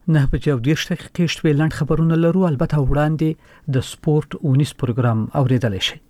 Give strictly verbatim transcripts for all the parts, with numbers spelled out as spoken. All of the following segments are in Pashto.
نه بجې او دېرش دقیقې شوې لنډ خبرونه لرو، البته وړاندې د سپورت اونیس پروګرام اوریدلی شئ.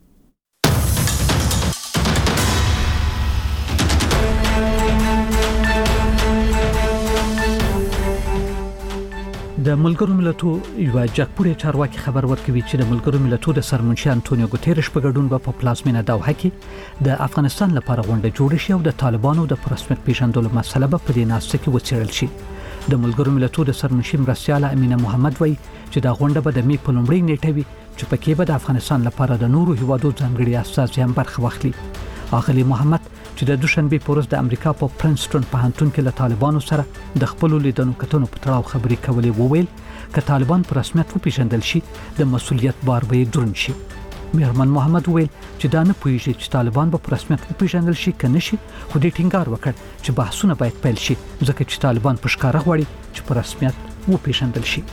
د ملګرو ملتونو یو جګپوړی چارواکي خبر ورکوي چې د ملګرو ملتونو د سرمنشي انټونیو ګوتيرش په ګډون په پلازمینه دوحه کې د افغانستان لپاره غونډه جوړه شي او د طالبانو د پرسمت پیژندلو مسله به په دې ناسته کې وڅېړل شي. د ملګرو ملتونو د سرمنشي مرستیاله امینه محمد وایي چې دا غونډه به د می په لومړۍ نیټه وي چې پکې به د افغانستان لپاره د نورو هیوادو ځانګړي استازي هم برخه واخلي. اغلی محمد چې د دوشنبه په ورځ د امریکا په پرنسټون پوهنتون کې له طالبانو سره د خپل لیدنو کتنو په تړاو خبرې کولې وویل که طالبان په رسمیت وپیژندل شي د مسؤلیت بار به دروند شي. میرمن محمد ویل چې دا نه پوهیږي چې طالبان به په رسمیت وپیژندل شي که نه شي، خو دې ټینګار وکړ چې بحثونه باید پیل شي ځکه چې طالبان په ښکاره غواړي چې په رسمیت وپیژندل شي.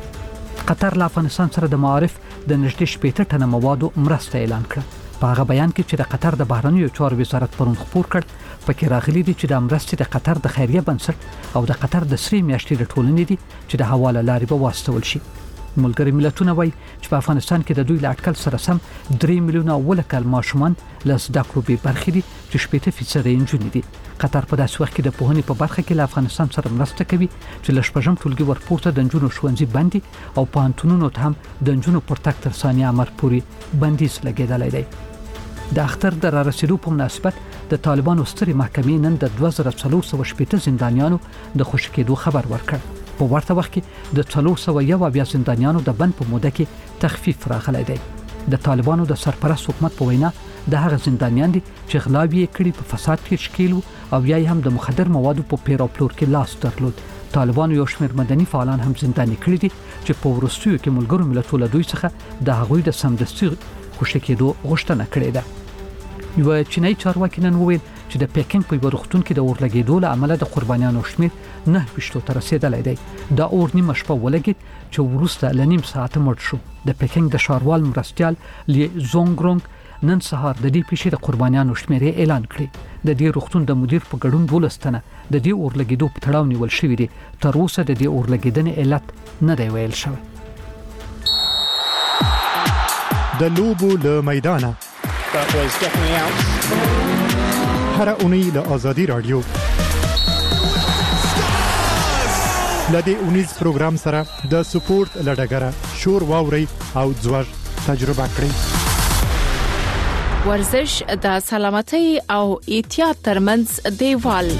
قطر له افغانستان سره د معارف د نږدې شپېته ټنه موادو مرسته اعلان کړه. په هغه بیان کې چې د قطر د بهرنیو چارو وزارت پرون خپور کړ، پکې راغلي دي چې د مرستې د قطر د خیریه بنسټ او د قطر د سری میاشتې د ټولنې دي چې د حواله لارې به واستول شي. ملګري ملتونه وایي چې په افغانستان کې د دوی له اټکل سره سم درې میلیونه ولکل ماشومان له زده کړو بې برخې دي چې شپېته فیصده یې نجونې دي. قطر په داسې وخت کې د پوهنې په برخه کې له افغانستان سره مرسته کوي چې له شپږم ټولګي ورپورته د نجونو ښوونځي بند دي او پوهنتونونو ته هم د نجونو پر تګ تر ثانیه امر پورې بندیز لګېدلی دی. د اختر د رارسېدو په مناسبت د طالبانو سترې محکمې نن د دوه زره څلور سوه شپېته زندانیانو د خوشي کېدو خبر ورکړ. په ورته وخت کې د څلور سوه یو اویا زندانیانو د بند په موده کې تخفیف راغلی دی. د طالبانو د سرپرست حکومت په وینا د هغه زندانیان دي چې غلاوې یې کړي په فساد کې شکیل او یا هم د مخدر موادو په پیر او پلور کې لاس درلود. طالبانو یو شمېر مدني فعالان هم زنداني کړي دي چې په وروستیو کې ملګرو ملتونو له دوی څخه د هغوی د سمدستي خوشي کېدو غوښتنه کړې ده. یو چینایي چارواکي نن وویل چې د پیکینګ په یو روغتون کې د اور لګېدو له امله د قربانیانو شمېر نه ویشتو ته رسېدلی دی. دا اور نیمه شپه ولګېد چې وروسته له نیم ساعته مړ شو. د پیکینګ د ښاروال مرستیال لی زونګرونګ نن سهار د دې پیښې د قربانیانو شمېرې اعلان کړې. د دې روغتون د مدیر په ګډون دولس تنه د دې اور لګېدو په تړاو نیول شوي دي. تر اوسه د دې اور لګېدنې علت نه دی ویل شوی. د لوبو له میدانه That was definitely out. هر اونۍ له آزادي رادیو لدې اونیز پروګرام سره د سپورت لډګره شور واوري او ځوږ تجربه کړئ. ورزش د سلامتۍ او احتیاط ترمنځ دیوال.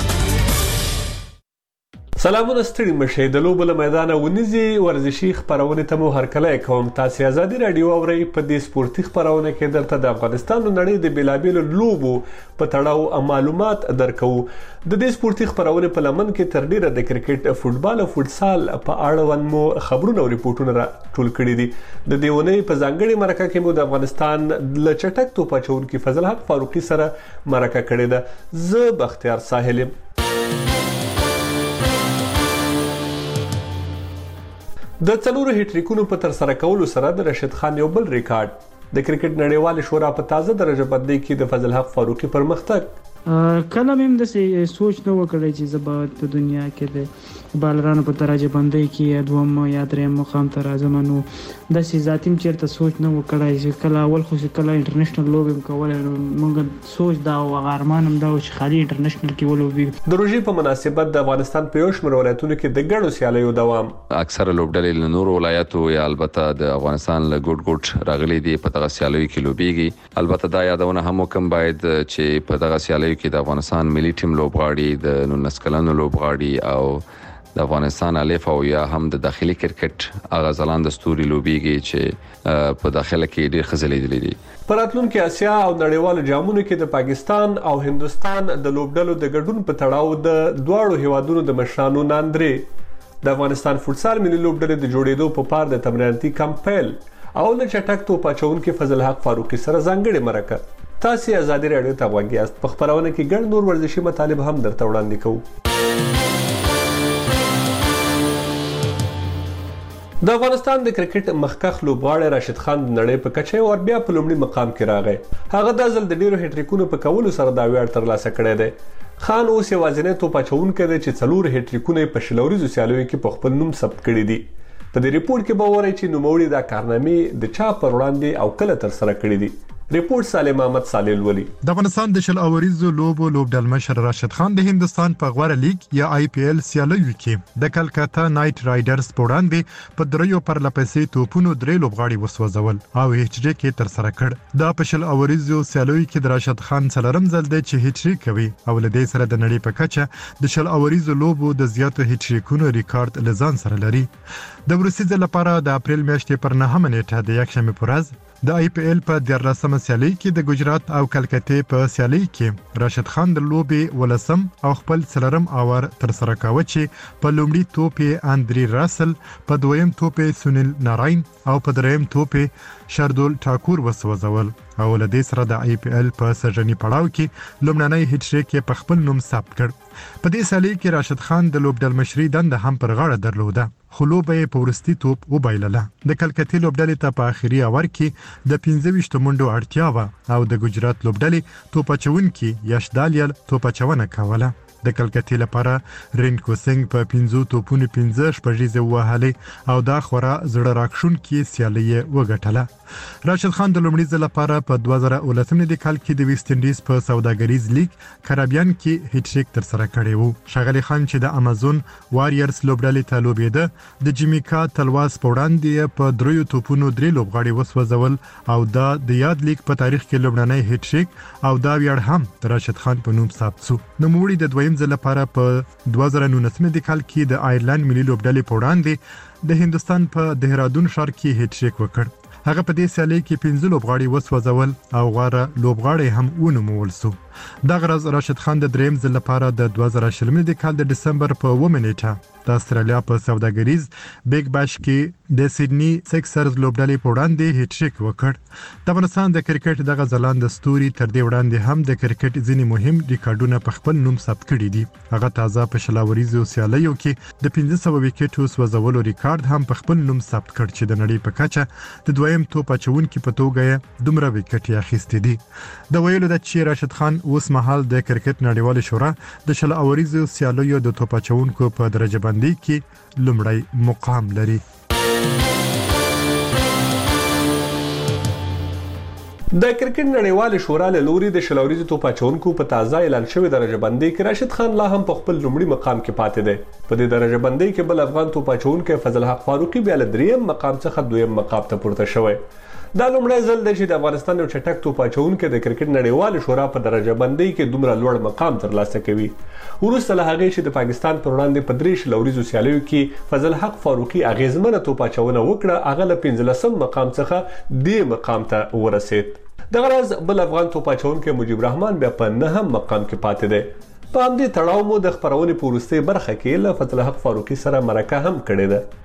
سلامونه ستړي مشه د لوبو له میدانه ونیزي ورزشي خبرونه ته مو هرکله کوم. تاسو آزادي رادیو اورئ. په دې سپورتي خبرونه کې درته د افغانستان د نړۍ د بیلابیلو لوبو په تړاو معلومات درکو. د دې سپورتي خبرونه په لمن کې تر ډیره د کرکټ، فوتبال او فوتسال په اړه مو خبرونه او ریپورتونه را ټول کړي دي. د دې ونې په ځانګړي مرکه کې مو د افغانستان ل چټک توپ اچونکي فضل حق فاروقي سره مرکه کړې ده. زه بختیار ساحل. د څلورو هټریکونو په تر سره کولو سره د رشید خان یو بل ریکارډ د کرکټ نړیوال شورا په تازه درجه بندۍ کې د فضل حق فاروقي پرمختګ. کله مې د سوچ نه وکړی چې زه په دنیا کې د بالرانو په درجه بندۍ کې دوم یا دریم مقام ته راځم. نو داسې ذاتي چېرته سوچ نه وکړی چې کله اول خو چې کله انټرنیشنل لوبې م کولی نو موږ سوچ دا او هغه ارمان هم دا و چې خالي انټرنیشنل کې ولوبي. د روژې په مناسبت د افغانستان په یو شمېر ولایتونو کې د ګڼو سیالیو دوام. اکثره لوبډلې له نورو ولایتو یا البته د افغانستان له ګوټ ګوټ راغلي دي په دغه سیالیو کې لوبېږي. البته دا یادونه هم وکړم باید چې په دغه سیالیو کې د افغانستان ملي ټیم لوبغاړي، د نولس کلنو لوبغاړي او د افغانستان الف او یا هم د داخلي کرکټ هغه ځلانده ستوري لوبېږي چې په داخله کې ډېر ښه ځلېدلي دي. په راتلونکي اسیا او نړیوالو جامونو کې د پاکستان او هندوستان د لوبډلو د ګډون په تړاو د دواړو هیوادونو د مشرانو ناندرې د افغانستان فوتسال ملي لوبډلې د جوړېدو په پار د تمریناتي کمپ پیل او له چټک توپ اچونکي فضل حق فاروقي سره ځانګړې مرکه. تاسو آزادي رادیو ته غوږ یاست. په خبرونه کې ګڼ نور ورزشي مطالب هم درته وړاندې کوو. د افغانستان د کرکټ مخکښ لوبغاړی راشد خان د نړۍ په کچه او بیا په لومړي مقام کې راغی. هغه د ځل د ډیرو هټریکونو په کولو سره دا ویاړ ترلاسه کړی دی. خان اوس یوازینی توپ اچونکی دی چې څلور هټریکونه په شلوريزو سیالیو کې په خپل نوم ثبت کړي دي. په دې ریپورت کې به وایي چې نوموړي دا کارنامې د چا پر وړاندې او کله تر سره کړي دي. ریپورت سالم احمد صالح ولي. د افغانستان د شل اوریزو لوبو لوبډل مشر راشد خان د هندستان په غوړه لیګ یا آی پی ایل سیالیو کې د کلکتا نایټ رایډرز په وړاندې په دریو پر لپسې توپونو درې لوبغاړي وسوځول او هټریک کې تر سره کړ. دا په شل اوریزو سیالیو کې د راشد خان څلورم ځل دی چې هټریک کوي او له دې سره د نړۍ په کچه د شل اوریزو لوبو د زیاتو هټریکونو ریکارډ لزان سره لري. د وروستي ځل لپاره د اپریل میاشتې پر نهمه نیټه د یکشنبه په ورځ د آی پی ایل په دیارلسمه سیالي کې د ګجرات او کلکتې په سیالي کې راشد خان د لوبې ولسم او خپل څلورم اور تر سره کاوه چې په لومړي توپ یې اندري راسل، په دویم توپ یې سونیل ناراین او په دریم توپ یې شردول ټاکور وسوځول او له دې سره د آی پی ایل په سرجنی پړاو کې لومړنی هټریک یې په خپل نوم ثبت کړ. په دې سیالي کې راشد خان د لوبډل مشري دنده هم پر غاړه درلوده خو لوبه یې په وروستي توپ وبایلله. د کلکتې لوبډلې ته په آخري اور کې د پنځه ویشت منډو اړتیا وه او د ګجرات لوبډلې توپ اچونکي یش دالیل توپ اچونه کوله. د کلکتې لپاره رینکو سنگ په پنځو توپونو پنځه شپږیزې وهلې او دا خورا زړه راکښونکې سیالي یې وګټله. راشد خان د لومړي ځل لپاره په دوه زره اوولسم کال کې د ویسټ انډیز په سوداګریز لیګ کریبیان کې هټریک تر سره کړی وو. ښاغلی خان چې د امازون واريرز لوبډلې ته لوبېده د جمیکا تلواز په وړاندې په دریو توپونو درې لوبغاړي وسوځول او دا د یاد لیګ په تاریخ کې لومړنی هټریک او دا ویاړ هم د راشد خان په نوم ثبت شو. نوموړي د دویم ځل لپاره په دوه زره نولسم کال کې د آیرلند ملي لوبډلې په وړاندې د هندستان په دهرادون ښار کې هټریک وکړ. هغه په دې سیالي کې پنځه لوبغاړي وسوځول او غوره لوبغاړي هم ونومول شو. دغه ورځ راشد خان د دریم ځل لپاره د دوه زره شلم کال د ډسمبر په اوومه نیټه د استرالیا په سوداګریز بیگ باش کې د سیدنی سکسرز لوبډلې په وړاندې هټریک وکړ. د افغانستان د کرکټ دغه ځلانده ستوري تر دې وړاندې هم د کرکټ ځینې مهم ریکارډونه په خپل نوم ثبت کړي دي. هغه تازه په شلاوریزو سیالیو کې د پنځه سوه وکټو سوځولو ریکارډ هم په خپل نوم ثبت کړ چې د نړۍ په کچه د دویم توپ اچونکي په توګه یې دومره وکټې اخیستې دي. د ویلو ده چې راشد خان اوس مهال د کرکټ نړیوالې شورا د شل اوریزو سیالیو د توپ اچونکو په درجه بندي کې لومړی مقام لري. د کرکټ نړیوالې شورا له لوري د شل اوریزو توپ اچونکو په تازه اعلان شوی درجه بندي کې راشد خان لا هم په خپل لومړي مقام کې پاتې دی. په دې درجه بندي کې بل افغان توپ اچونکی فضل حق فاروقي بیا له دریم مقام څخه دویم مقام ته پورته شوی. دا لومړی ځل دی چې د افغانستان یو چټک توپ اچونکی د کرکټ نړیوالې شورا په درجه بندۍ کې دومره لوړ مقام ترلاسه کوي. وروسته له هغې چې د پاکستان پر وړاندې په درې شل اوریزو سیالیو کې فضل حق فاروقي اغیزمنه توپ اچونه وکړه، هغه له پنځلسم مقام څخه دې مقام ته ورسېد. دغه ورځ بل افغان توپ اچونکی مجيب رحمان بیا په نهم مقام کې پاتې دی. په همدې تړاو مو د خپرونې په وروستۍ برخه کې له فضل حق فاروقي سره مرکه هم کړې ده.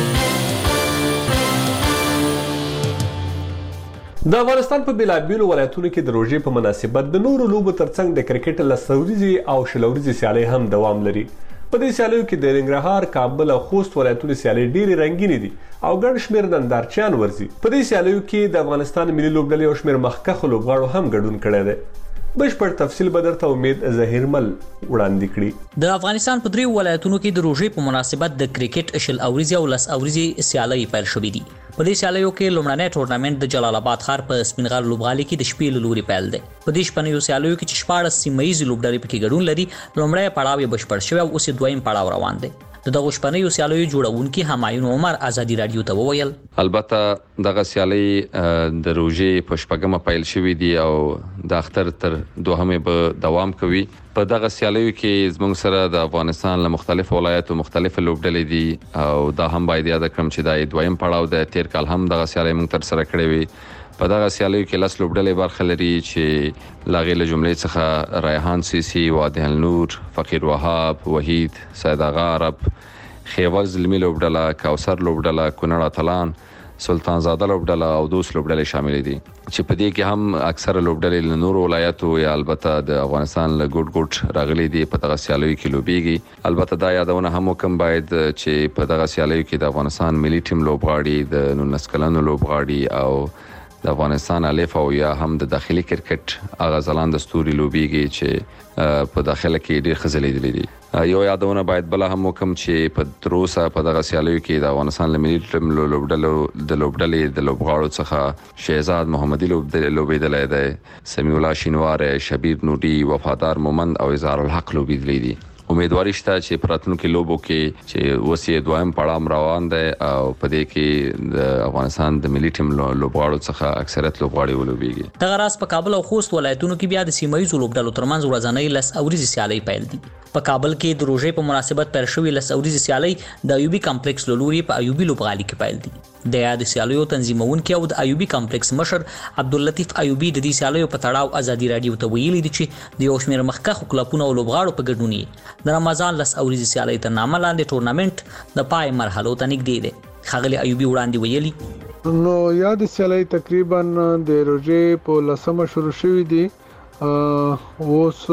د افغانستان په بېلابېلو ولایتونو کې د روژې په مناسبت د نورو لوبو ترڅنګ د کرکټ لس ورځې او شل ورځې سیالۍ هم دوام لري. په دې سیالیو کې د ننګرهار، کابل او خوست ولایتونو سیالۍ ډېرې رنګینې دي او ګڼ شمېر نندارچیان ورځي. په دې سیالیو کې د افغانستان ملي لوبډلې یو شمېر مخکښو لوبغاړو هم ګډون کړی دی. بشپړ تفصیل به درته امید ظهیرمل وړاندې کړي. د افغانستان په دریو ولایتونو کې د روژې په مناسبت د کرکټ شل اوریزې او لس اوریزې سیالۍ پیل شوې دي. په دې سیالیو کې لومړنی ټورنمنټ د جلال آباد ښار په سپینغر لوبغالي کې د شپې له لوري پیل دی. په دې شپنیو سیالیو کې چې شپاړس سیمه ییزې لوبډلې پکې ګډون لري، لومړی پړاو یې بشپړ شوی او اوس یې دویم پړاو روان دی. د دغه شپنیو سیالیو جوړونکي همایون عمر ازادي رادیو ته وویل البته دغه سیالي د روژې په شپږمه پیل شوې دي او د اختر تر دوهمه به دوام کوي. په دغه سیالیو کې زموږ سره د افغانستان له مختلفو ولایتو مختلفه لوبډلې دي او دا هم باید یاد کړم چې دا دویم پړاو د تیر کال هم دغه سیالي موږ تر سره کړې وي. په دغه سیالیو کې لس لوبډلې برخه لري چې لاغې له جملې څخه ریحان سیسی، وادي النور، فقیر وهاب، وحید، سید آغا عرب، خیبر زلمی لوبډله، کوثر لوبډله، کونړ اتلان، سلطان زاده لوبډله او دوس لوبډلې شامل دي چې په دې کې هم اکثره لوبډلې له نورو ولایتو یا البته د افغانستان له ګوټ ګوټ راغلي دي په دغه سیالیو کې لوبېږي. البته دا یادونه هم وکم باید چې په دغه سیالیو کې د افغانستان ملي ټیم لوبغاړي، د نولس کلنو لوبغاړي او د افغانستان الف او یا هم د داخلي کرکټ هغه ځلانده ستوري لوبيږي چې په داخله کې ډېر خزلې دي. یو یادونه باید بل هم وکم چې په تروسه په دغه سیالیو کې د افغانستان لملي ټیم لوبډلو د لوبډلې د لوبغاړو څخه شهزاد محمدي لوبېدلی دی، سمیع الله شینوار، شبیر نوري، وفادار مومند او اظهار الحق لوبېدلی دي. امیدواري شته چې په راتلونکي لوبو کې چې اوس یې دویم پړاو روان دی او په دې کې د افغانستان د ملي ټیم لوبغاړو څخه اکثریت لوبغاړي ولوبېږي. دغه راز په کابل او خوست ولایتونو کې بیا د سیمه ییزو لوبډلو ترمنځ ورځنۍ لس اوريزي سیالۍ پیل دي. په کابل کې د روژې په مناسبت پیل شوې لس اوريزي سیالۍ د ایوبي کمپلیکس لوري په ایوبي لوبغالي کې پیل دي. د یاد سیالیو تنظیمونکي او د ایوبي کمپلیکس مشر عبداللطیف ایوبي د دې سیالیو په تړاو ازادي رادیو ته ویلي دي چې د یو شمېر مخکښو کلبونو او لوبغاړو په ګډون یې د رمضان لس اوريزي سیالۍ تر نامه لاندې ټورنامنټ د پای مرحلو ته نږدې دی. ښاغلي ایوبي وړاندې ویلي نو یاد سیالۍ تقریبا د روژې په لسمه شروع شوې دي، اوس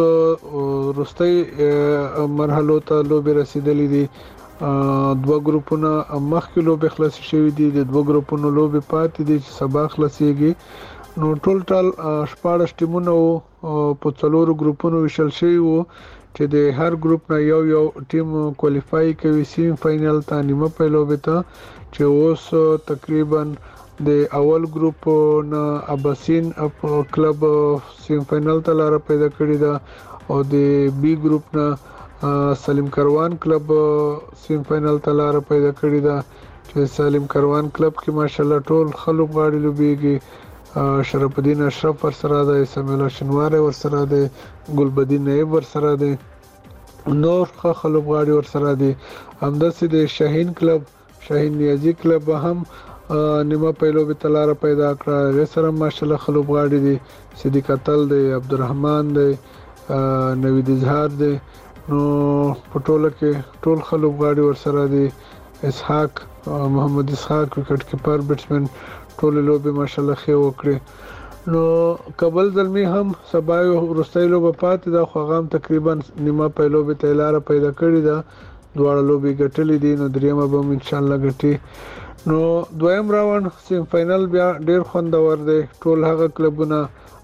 وروستۍ مرحلو ته لوبې رسیدلې دي. دوه ګروپونه مخکې لوبې خلاصې شوې دي، د دوه ګروپونو لوبې پاتې دي چې سبا خلاصېږي. نو ټول ټال شپاړس ټیمونه په څلورو ګروپونو ویشل شوي وو چې د هر ګروپ نه یو یو ټیم کوالیفای کوي سیمی فائنل ته، نیمه پای لوبې ته، چې اوس تقریبا د اول ګروپ نه اباسین کلب سیمی فائنل ته لار پیدا کړې ده او د بی ګروپ نه سلیم کروان کلب سیم فائنل ته لار پیدا کړې ده چې سلیم کروان کلب کې ماشاءالله ټول خلک غاړي لوبيږي. شرف الدین اشرف ورسره ده، سمیع الله شینوار ورسره ده، ګلبدین نایب ورسره ده، نور خلک غاړي ورسره دي. همداسې د شاهین کلب شاهین نیازی کلب هم نیمه پیلو به تلاره پیدا کړه، هغه سره ماشاءالله خلک غاړي دي. صدیق اتل دی، عبدالرحمن دی، نوید اظهار دی. نو په ټوله کې ټول خلک غاړي ورسره دي. اسحاق محمد اسحاق وکټ کیپر بیټسمن ټول لوبې ماشاءالله ښه وکړي. نو کابل زلمی هم سبا ورستۍ لوبه پاتې ده، خو هغه هم تقریبا نیمه پای لوبې ته لاره پیدا کړې ده، دواړه لوبې ګټلې دي. نو دریمه به هم ان شاء الله ګټي. نو دویم راوند سیم فائنل بیا ډیر خوندور دی. ټول هغه کلبونه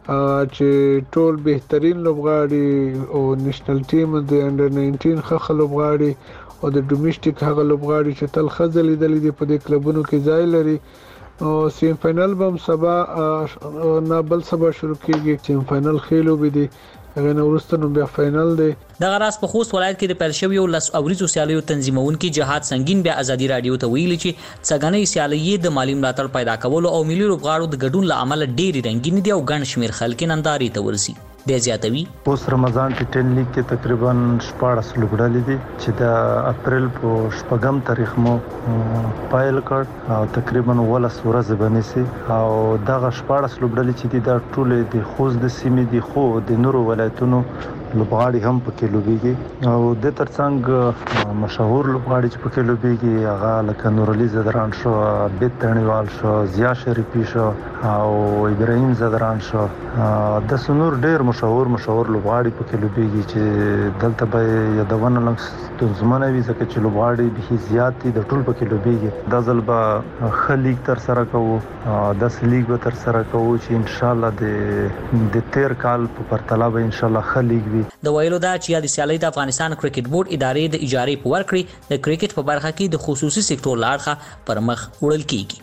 چې ټول بهترین لوبغاړي او نېشنل ټیم د انډر ناینټین ښه لوبغاړي او د ډومېسټک هغه لوبغاړي چې تل ښه ځلېدلي دي په دې کلبونو کې ځای لري. نو سیم فائنل به هم سبا نه بل سبا شروع کېږي. سیم فائنل ښې لوبې دي، هغه نه وروسته نو بیا فائنل دی. دغه راز په خوست ولایت کې د پیل شویو لس اوریزو سیالیو تنظیمونکي جهاد سنگین بیا ازادي رادیو ته ویلي چې څنګهنۍ سیالۍ د مالی ملاتړ پیدا کولو او ملي لوبغاړو د ګډون له امله ډېرې رنګینې دي او ګڼ شمېر خلک نندارې ته ورسي. د زیاتوي اوس رمضان ټي ټن لیګ کې تقریبا شپاړس لوبډلې دي چې د اپریل په شپږم تاریخ مو پایل کړ او تقریبا ولس ورځ بنسي او دغه شپاړس لوبډلې چې دي دا ټول د خوست د سیمې دي، خو د نورو ولایتونو لوبغاړي هم پکې لوبيږي او د ترڅنګ مشهور لوبغاړي چې پکې لوبيږي هغه لکه نور علي زدران شو، بیت تڼیوال شو، ضیا شریفي شو او ابراهیم زدران شو. د سنور ډېر مشهور مشهور لوبغاړي پکې لوبيږي چې دلته به یادونه لنګ ستونزمنه وي ځکه چې لوبغاړي به زیات دي، د ټول پکې لوبيږي. د ځل به خلیګ تر سره کوو، د سلیګ به تر سره کوو چې ان شاء الله د د تیر کال په پرتله به ان شاء الله خلیګ وي. د ویلو دا چې د سیالۍ د افغانستان کرکټ بورډ ادارې د اجارې په ورکړې د کرکټ په برخه کې د خصوصي سکتور لاړخه پر مخ وړل کیږي.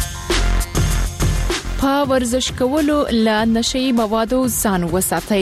په ورزش کولو له نشئی موادو ځان وساتئ.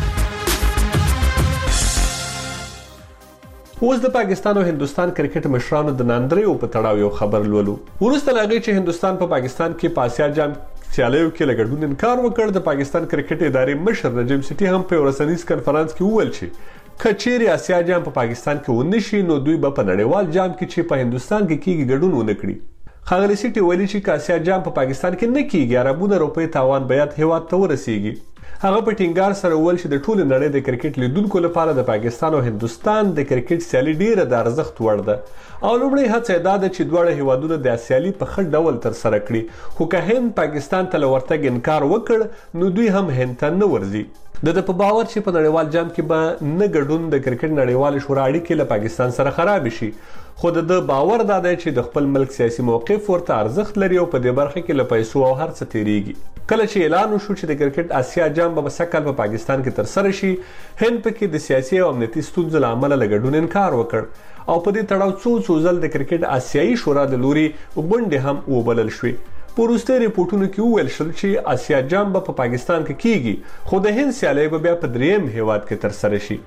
اوس د پاکستان او هندستان کرکټ مشرانو د ناندریو په تړاو یو خبر لولو. ورسته لاغې چې هندستان په پاکستان کې په آسیا جام سیالیو کې لګډون انکار وکړ، د پاکستان کرکټ ادارې مشر نجم سټي هم په ورسنیز کانفرنس کې وویل چې کچېری آسیا جام په پاکستان کې ونشي نو دوی به په نړیوال جام کې چې په هندستان کې کیږي ګډون ونه کړي. ښاغلي سټي ویلي چې آسیا جام په پاکستان کې نه کیږي، اربونه روپۍ تاوان بیات هیواد ته ورسیږي. هغه په ټینګار سره وویل چې د ټول نړۍ د کرکټ لیدونکو لپاره د پاکستان او هندستان د کرکټ سیالي ډیره د ارزښت وړ ده او لومړی هڅه دا ده چې دواړه هیوادونه د سیالي په ښه ډول ترسره کړي. خو که هند پاکستان ته له ورتګ انکار وکړ نو دوی هم هند ته نه ورځي. د په باور چې په نړیوال جام کې به نه ګډون د کرکټ نړیوال شورا اړیکې له پاکستان سره خراب شي، خو د باور دا دی چې د خپل ملک سیاسي موقف ورته ارزښت لري او په دې برخه کې له پیسو او هر څه تیریږي. کله چې اعلان وشو چې د کرکټ آسیا جام به سږ په پاکستان کې ترسره شي، هند پکې د سیاسي او امنیتي ستونزو له امله له ګډون انکار وکړ او په دې تړاو څو څو ځل د کرکټ آسیایي شورا د لوري غونډې هم وبلل شوې. په وروستي ریپورټونو کې وویل شول چې آسیا جام به په پاکستان کې کیږي، خو د هند سیالي به بیا په دریم هیواد کې ترسره شي.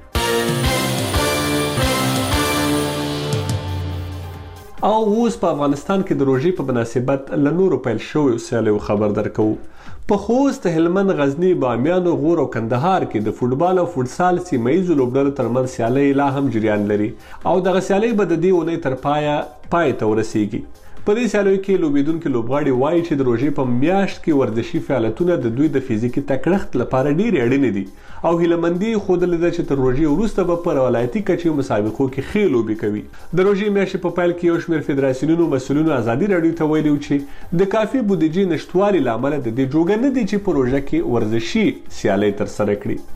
او اوس په افغانستان کې د روژې په مناسبت له نورو پیل شویو سیالیو خبر درکوو. په خوست، هلمند، غزني، بامیان، غور او کندهار کې د فوټبال او فوټسال سیمه‌ییزو لوبډلو ترمنځ سیالۍ لا هم جریان لري او دغه سیالۍ به د دې اونۍ تر پایه پای ته ورسیږي. په دې سیالیو کې لوبیدونکي لوبغاړي وایي چې د روژې په میاشت کې ورزشي فعالیتونه د دوی د فزیکي تکړښت لپاره ډېرې اړینې دي او هیلهمندي ښودلې ده چې تر روژې وروسته به په ولایتي کچې مسابقو کې ښې لوبې کوي. د روژې میاشتې په پیل کې یو شمېر فدراسیونونو مسؤلینو ازادي راډیو ته ویلي چې د کافي بودیجې نشتوالي له امله د دې جوګه نه دي چې په روژه کې ورزشي سیالۍ ترسره کړي.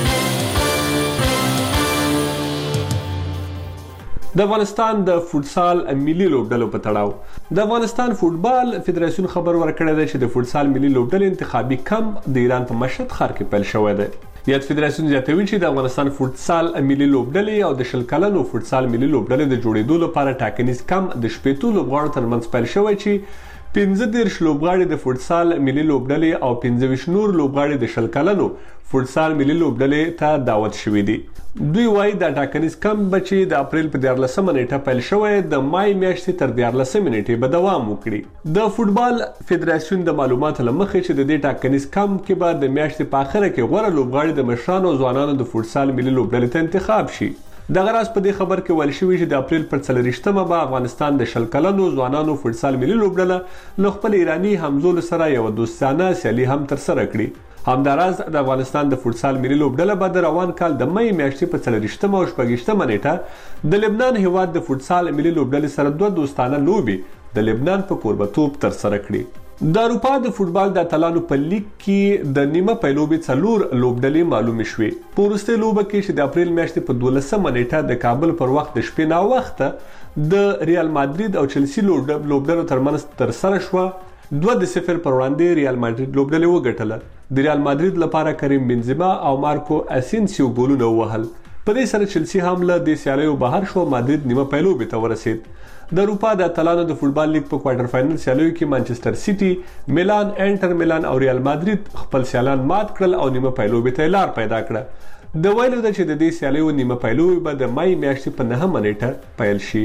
د افغانستان د فوټسال ملي لوبډلو په تړاو د افغانستان فوټبال فدراسیون خبر ورکړی دی چې د فوټسال ملي لوبډلې انتخابي کمپ د ایران په مشهد ښار کې پیل شوی دی. یاد فدراسیون زیاتوي چې د افغانستان فوټسال ملي لوبډلې او د شل کلنو فوټسال ملي لوبډلې د جوړېدو لپاره ټاکنیز کمپ د شپېتو لوبغاړو ترمنځ پیل شوی چې پنځه دېرش لوبغاړي د فوټسال ملي لوبډلې او پنځه ویشت نور لوبغاړي د شل کلنو فوټسال ملي لوبډلې ته دعوت شوي دي. دوی وایي دا ټاکنیز کمپ به چې د اپریل په دیارلسمه نیټه پیل شوی د مای میاشتې تر دیارلسمې نیټې به دوام وکړي. د فوټبال فدراسیون د معلوماتو له مخې چې د دې ټاکنیز کمپ کې به د میاشتې په اخره کې غوره لوبغاړي د مشرانو او ځوانانو د فوټسال ملي لوبډلې ته انتخاب شي. دغه راز په دې خبر کې ویل شوي چې د اپریل پر څلوېښتمه به افغانستان د شل کلنو ځوانانو فوټسال ملي لوبډله له خپل ایراني همزولو سره یوه دوستانه سیالي هم ترسره کړي. همداراز د افغانستان د فوټسال ملي لوبډله به د روان کال د مۍ میاشتې په څلوېښتمه او شپږویشتمه نیټه د لبنان هیواد د فوټسال ملي لوبډلې سره دوه دوستانه لوبې د لبنان په کوربتوب ترسره کړي. د اروپا د فوټبال د اتلانو په لیګ کې د نیمه پیلوبې څلور لوبډلې معلومې شوې. په وروستۍ لوبه کې چې د اپریل میاشتې په دولسمه نیټه د کابل پر وخت د شپې ناوخته د ریال مادرید او چلسي لوبډلو ترمنځ ترسره شوه، دوه د صفر پر وړاندې ریال مادرید لوبډلې وګټله. د ریال مادرید لپاره کریم بنزما او مارکو اسینسیو ګولونه ووهل. په دې سره چلسي هم له دې سیالیو بهر شو، مادرید نیمه پیلوبې ته ورسید. د اروپا د اتلانو د فوټبال لیګ په کوارټر فاینل سیالیو کې مانچستر سیټي، میلان، انټر میلان او ریال مادرید خپل سیالان مات کړل او نیمه پیلوبې ته لار پیدا کړه. د ویلو ده چې د دې سیالیو نیمه پیلوبې به د مای میاشتې په نهمه نیټه پیل شي.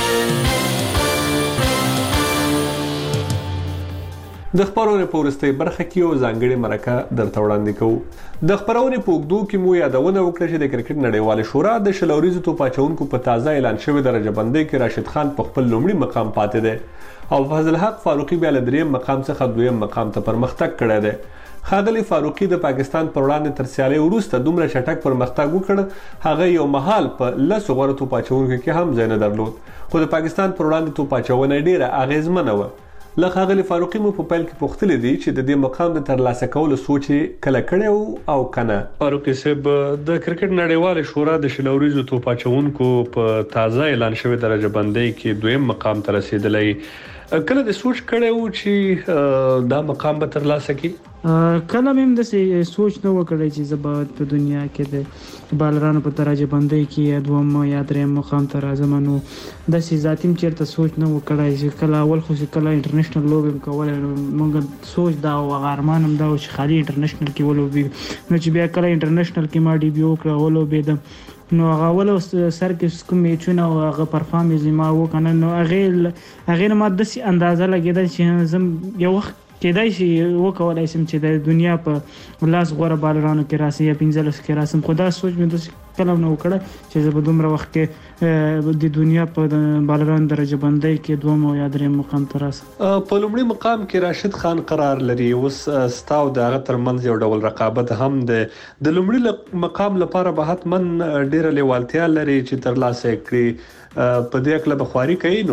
د خبرونې په وروستۍ برخه کې یو ځانګړې مرکه درته وړاندې کوو. د خبرونې په اوږدو کې مو یادونه وکړه چې د کرکټ نړیوالې شورا د شل اوریزو توپ اچوونکو په تازه اعلان شوې درجه بندۍ کې راشد خان په خپل لومړي مقام پاتې دی او فضل حق فاروقي بیا له دریم مقام څخه دویم مقام ته پرمختګ کړی دی. ښاغلي فاروقي د پاکستان پر وړاندې تر سیالۍ وروسته دومره چټک پرمختګ وکړ، هغه یو مهال په لسو غوره توپ اچوونکو کې هم ځای نه درلود، خو د پاکستان پر وړاندې توپ اچونه ډېره اغیزمنه وه. له ښاغلي فاروقي مو په پیل کې پوښتلي دي چې د دې مقام د ترلاسه کولو سوچ کله کړی او که نه. فاروقي صاحب، د کرکټ نړیوالې شورا د شل اوریزو توپ اچوونکو په تازه اعلان شوې درجه بندۍ کې دویم مقام ته رسېدلی، کله د سوچ کړی و چې دا مقام به ترلاسه کړي؟ کله مې هم داسې سوچ نه و کړی چې زه به په دنیا کې د بالرانو په درجه بندۍ کې یا دوم یا دریم مقام ته راځم. نو داسې ذاتي م چېرته سوچ نه و کړی چې کله اول خو چې کله انټرنیشنل لوبې م کولی، نو موږ سوچ دا و هغه ارمان هم دا و چې خالي انټرنیشنل کې ولوبېږو. نو چې بیا کله انټرنیشنل کې ما ډیبیو وکړه ولوبېدم، نو هغه اول سر کې کوم میچونه او هغه پرفارمنس ما وکړه، نو هغې هغې نه ما داسې اندازه لګېده چې زه یو وخت کېدای شي وکولای شم چې د دنیا په لاس غوره بالرانو کې راسم یا پنځلسو کې راسم، خو دا سوچ مې داسې کله نه وکړه چې زه به دومره وخت کې د دنیا په بالرانو درجه بندۍ کې دوم او یا دریم مقام ته راسم. په لومړي مقام کې راشد خان قرار لري، اوس ستا او د هغه ترمنځ یو ډول رقابت هم دی. د لومړي مقام لپاره به حتما ډېره لیوالتیا لري چې ترلاسه یې کړي، په دې هکله به خواري کوي؟ نو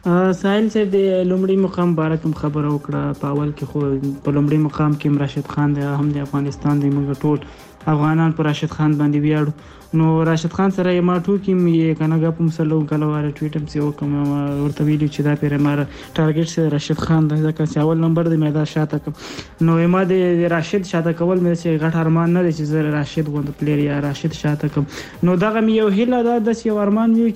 ساحل صاحب د لومړي مقام باره کوم خبره وکړه په اول کې، خو په لومړي مقام کې راشد خان دی، هم د افغانستان دی، موږ ټول افغانان په راشد خان باندې ویاړو. نو راشد خان سره یې ما ټوکې یې کنه ګپ هم سره کله واره ټویټ هم سې وکړم، ورته ویلي چې دا پیره ما ټارګټ سره راشد خان دی ځکه چې اول نمبر دی مې دا شاته کړم. نو ما د راشد شاته کول مې چې غټ ارمان نه دی چې زه راشد غوندې پلیر یا راشد شاته کړم. نو دغه مې یو هیله ده، داسې یو ارمان وي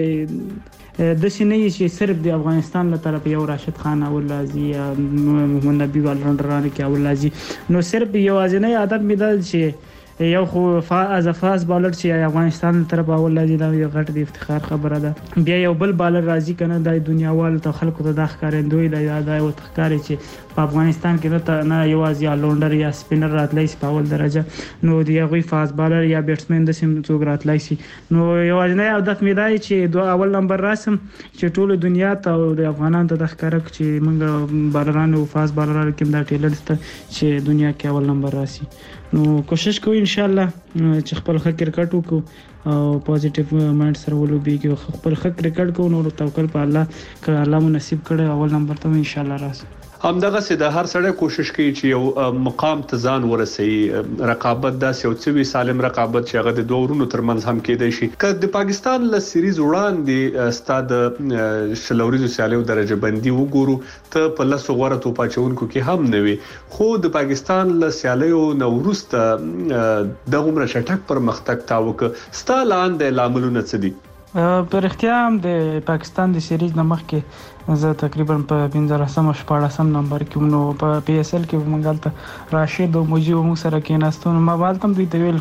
چې داسې نه وي چې صرف د افغانستان له طرفه یو راشد خان اول راځي یا محمد نبي والرانډرانو کې اول راځي. نو صرف یوازینی عادت مې دا چې یو خو از فاست بالر چې افغانستان طرف اول راځي، دا یو غټ د افتخار خبره ده. بیا یو بل بالر راځي کنه د دنیاوال ته خلکو ته د ښکارندوی دی، دا یو ښکاري چې په افغانستان کې نه یوازې یا لونډر یا سپینر راتلی شي په اول درجه، نو د هغوی فاست بالر یا بیټسمن داسې څوک راتلی شي. نو یوازینی هدف مې دا دی چې دو اول نمبر راسم چې ټولو دنیا ته او د افغانانو ته د ښکاره کړو چې موږ بالرانو فاست بالرانو کې دا ټیلنټ شته چې دنیا کې اول نمبر راسي. نو کوشش کوو ان شاء الله چې خپل ښه کرکټ وکړو او پوزټیو مایند سره ولوبېږو، خپل ښه کرکټ کوو، نو توکل په الله که الله مو نصیب کړی اول نمبر ته ان شاء الله راسي. همدغه سي د هر سړی کوشش کوي چې یو مقام ته ځان ورسوي. رقابت داسې یو څه وي سالم رقابت چې هغه د دوه ورونو ترمنځ هم کېدای شي. که د پاکستان له سیریز وړاندې ستا د شل ورځو سیالیو درجه بندي وګورو، ته په لسو غوره توپ اچونکو کې هم نه وي، خو د پاکستان له سیالیو نه وروسته دغومره چټک پرمختګ تا وکړ. ستا لاندې لاملونه څه دي؟ په رښتیا هم د پاکستان د سیریز نه مخکې زه تقریبا په پنځلسم شپاړسم نمبر کې، نو په پی اس ال کې موږ هلته راشد او مجيب موږ سره کېناستو. نو ما به هلته هم دوی ته ویل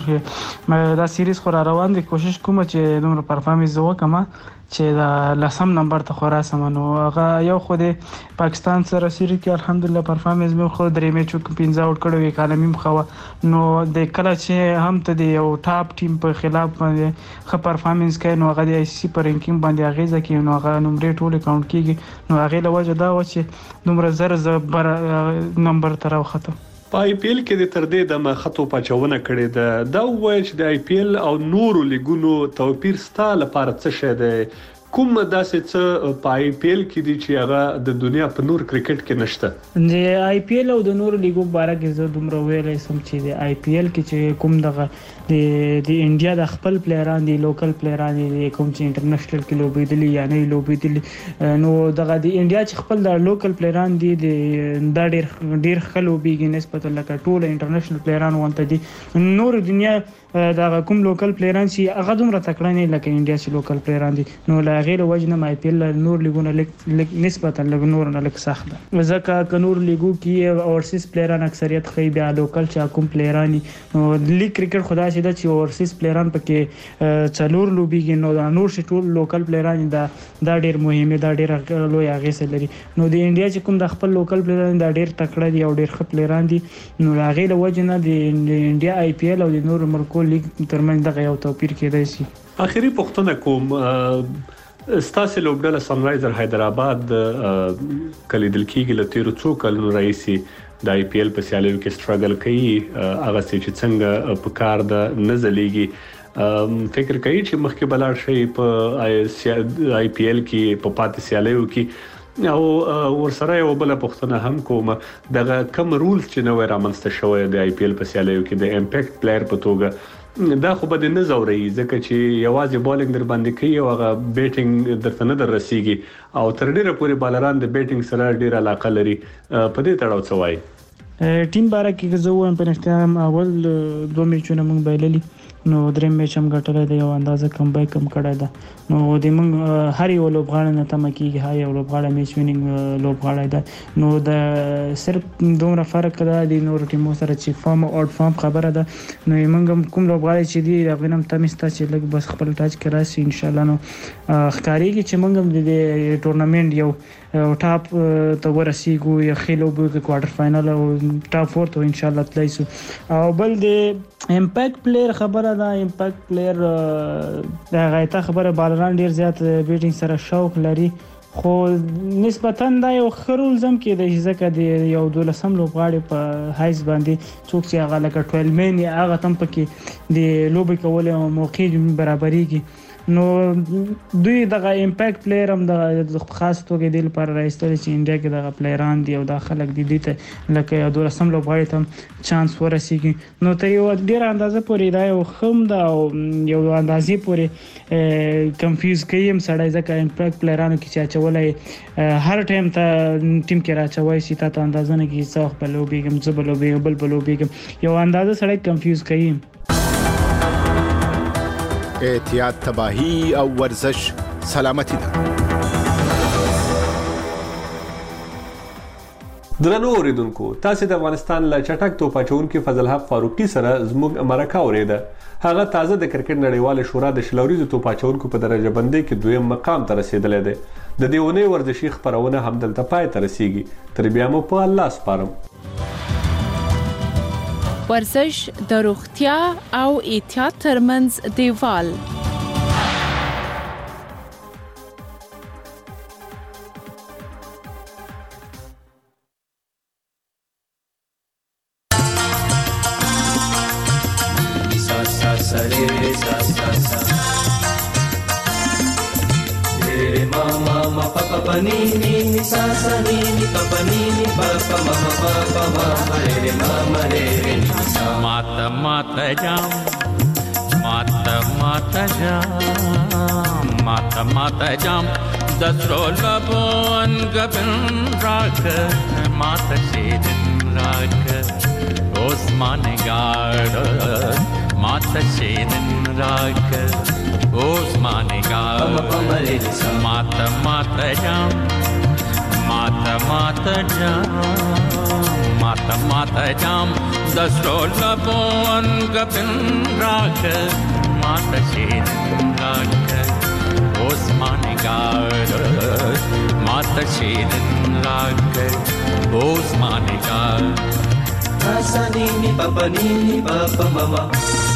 چې دا سیریز خو را روان دی، کوشش کوم چې دومره پرفارمنس زه وکړم چې دا لسم نمبر ته خو راسم. نو هغه یو خو د پاکستان سره سیریز کې الحمدلله پرفارمنس مې خو درې میچو کې پنځه آوټ کړی وی، کاله مې مخه. نو د کله چې هم ته د یو ټاپ ټیم په خلاف باندې ښه پرفارمنس کوي، نو هغه د آی سی په رینکینګ باندې اغیزه کوي، نو هغه نمرې ټولې کاونټ کیږي. نو هغې له وجه دا و چې دومره زر زه بره نمبر ته راوختم. په آی پی ایل کې د تر دې دمه خطو پچونه کړې ده. دا وایي چې د آی پی ایل او نورو لیګونو توپیر ستا لپاره څه شی دی؟ کوم داسې څه په آی پی ایل کې دي چې هغه د دنیا په نور کرکټ کې نشته؟ د آی پی ایل او د نورو لیګو باره کې زه دومره ویلی سم چې د آی پی ایل کې چې کوم دغه د د انډیا د خپل پلیران دي، لوکل پلیران دي، کوم چې انټرنیشنل کې لوبېدلي یا نه لوبېدلي، نو دغه د انډیا چې خپل د لوکل پلیران دي دا ډېر ډېر ښه لوبېږي نسبت لکه ټول انټرنیشنل پلیران ورته دي. نور دنیا دغه کوم لوکل پلیران چې هغه دومره تکړه نه لکه انډیا چې لوکل پلیران دي، نو له هغې له وجې نه آی پی ایل نور لیګونه لږ نسبتا لږ نور نه لږ سخت ده، ځکه که نور لیګو کې اورسیز پلیران اکثریت ښیي، بیا لوکل چې کوم پلیران نو لیګ کرکټ خو داسې ده چې اورسیز پلیران پکې څلور لوبېږي، نو دا نور چې ټول لوکل پلیران دا دا ډېر مهم دا ډېر لوی اغېزه لري. نو د انډیا چې کوم د خپل لوکل پلیران دا ډېر تکړه دي او ډېر ښه پلیران دي، نو له هغې له وجې نه د انډیا آی پی ایل او د نورو ملکو لیګ ترمنځ دغه یو توپیر کېدای شي. اخري پوښتنه کوم، ستاسو لوبډله سن رایزر حیدرآباد کلیدل کېږي له تیرو څو کلونو راهیسې د آی پی ایل په سیالیو کې سټرګل کوي، هغه چې څنګه په کار ده نه ځلیږي، فکر کوي چې مخکې بلاړ شي په آی پی ایل کې په پاتې سیالیو کې. او ورسره یو بل پوښتنه هم کوم، دغه کم رولز چې نو رامنځته شوی د آی پی ایل په سیالیو کې د امپیکټ پلیئر په توګه، دا خو به نه زوري ځکه چې یوازې بالینګ در باندې کوي او هغه بیټینګ درته نه در رسیږي، او تر ډیره پورې بالران د بیټینګ سره ډیر علاقه لري. په دې تړاو څه وایي؟ ټیم باره کې زه وایم په رښتیا اول دوه میچونه موږ بایللي، نو دریم میچ هم ګټلی دی، یو اندازه کم بیک هم کړی ده. نو د موږ هر یو لوبغاړی نه تمه کېږي هر یو لوبغاړی میچ وینینګ لوبغاړی ده، نو د صرف دومره فرق ده د نورو ټیمو سره چې فارم او آوټ فارم خبره ده. نو موږ هم کوم لوبغاړی چې دي هغوی نه هم تمې شته چې لږ بس خپل ټاچ کې راشي انشاءالله. نو ښکارېږي چې موږ هم د ټورنمنټ یو ټاپ ته ورسیږو، یا ښې لوبې وکړو، کوارټر فاینل او ټاپ فور ته انشاءالله تللی شو. او بل د امپیکټ پلیئر خبره ده، امپیکټ پلیئر د هغه ته خبره بالران ډېر زیات بیټینګ سره شوق لري، خو نسبتا دا یو ښه رولز هم کېدای شي ځکه د یو دولسم لوبغاړي په حیث باندې څوک چې هغه لکه ټویل مین یا هغه ته هم پکې د لوبې کولو موقع برابرېږي. نو دوی دغه امپیکټ پلیئر هم د خاص توګه د لپاره راځي چې انډیا کې دغه پلیئران دي او د خلک دي دته لکه یو دولسم لوبغاړي ته چانس ورسیږي نو ته یو ډیر اندازه پورې دا یو خم دا یو اندازې پورې کنفیوز کوي هم سړی ځکه امپیکټ پلیئرانو کې چې اچولای هر ټایم ته ټیم کې راچوي چې تا ته اندازه نه کیږي څو خپل لوبېږم زه به لوبېږم بل به لوبېږم یو اندازه سړی کنفیوز کوي احتیاط تباہی او ورزش سلامتی ده. درنو اوریدونکو تاسو د افغانستان له چټک توپ اچونکو فضل حق فاروقي سره زموږ مرکه اوریده. هغه تازه د کرکټ نړیوال شورا د شلوريزو توپ اچونکو په درجه بندۍ کې دویم مقام ته رسیدلی دی. د دې ونې ورزشي خبرونه هم دلته پای ته رسیږي. تر بیا مو په الله سپارم. ورزش د روغتیا او احتیاط ترمنځ دیوال. sa sa sa re sa sa sa re ma ma ma pa pa pa ni ni ni sa sa ni ni pa pa ni ni pa pa ma ma pa pa ma ma re ma ma re re ni sa mata mata jam mata mata jam mata mata jam dasro labon gabin rak mata shedin rak osman gard mata shedin rak osman gard mata mata jam mata mata jam mata mata jam dasro labon gabin rak mata shedin rak osman gard mata shedin rak osman gard sa ni ni pa pa ni ni pa pa ma ma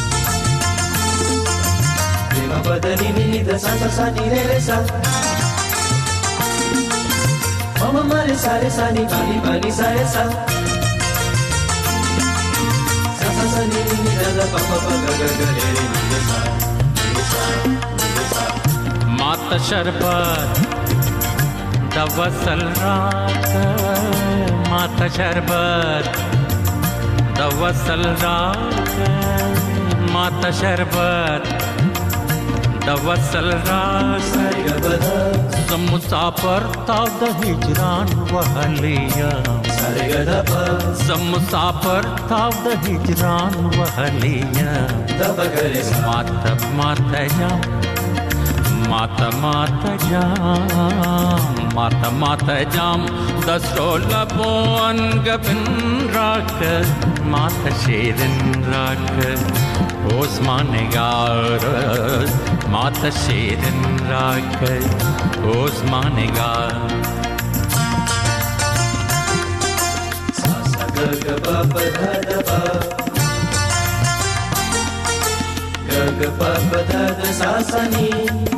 ni ma pa da ni ni da sa sa sa ni re re sa ma ma ma re sa re sa ni pa ni pa ni sa re sa sa sa sa ni ni da da pa pa pa ga ga ga re re ni re sa re sa re sa mata sharbat da wasal raat mata sharbat da wasal raat mata sharbat da wasal raat sam musafir ta da hijran wahliya sam musafir ta da hijran wahliya mata mata jam mata mata jam mata mata jam dasro labon gabin rak mata shedin rak osman gard mata shedin rak osman gard sa sa ga ga ba ba da da ba ga ga ba ba da da sa sa ni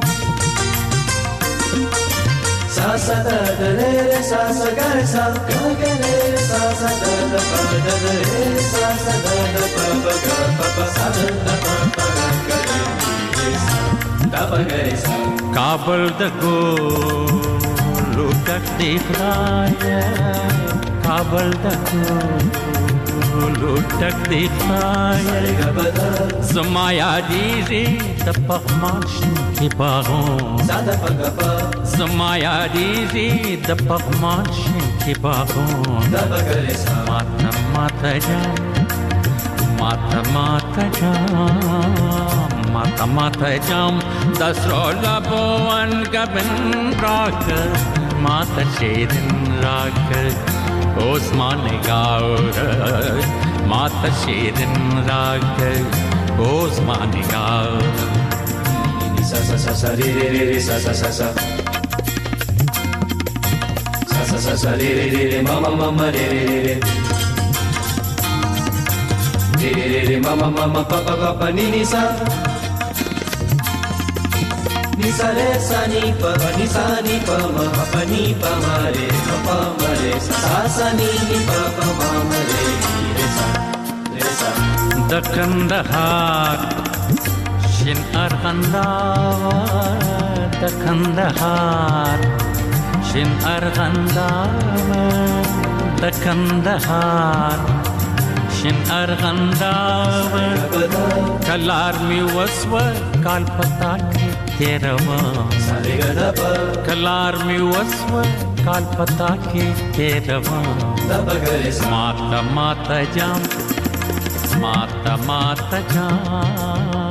sa sa da da re re sa sa ga sa ga ga re sa sa da da pa da da re sa sa da da pa pa ga pa pa sa da da pa pa ga ga re sa da pa ga re sa Kabul da go lutak dikhaya Kabul da go lutak dikhaya Zamaya diri da pagmash ki bagon sada pa ga pa Zamaya diri da pagmash ki bagon da pa ga re sa mata mata jam mata mata jam mata mata jam dasro labon gabin rak mata shedin rak osman gard mata shedin rak osman gard sa sa sa sa re re re re sa sa sa sa sa sa sa sa re re re re ma ma ma ma re re re re re re re re ma ma ma ma pa pa pa pa ni ni sa ni sa re sa ni pa pa ni sa ni pa ma pa pa ni pa ma re pa pa ma re sa sa sa ni ni pa pa ma ma re ni re sa re sa da Kandahar شن ارغنداور د کندهار شن ارغنداور د کندهار شن ارغنداور کلار می وسو کال پتا کې تیروا کلار می وسو کال پتا کې تیروا ماتا ماتا جام ماتا ماتا جام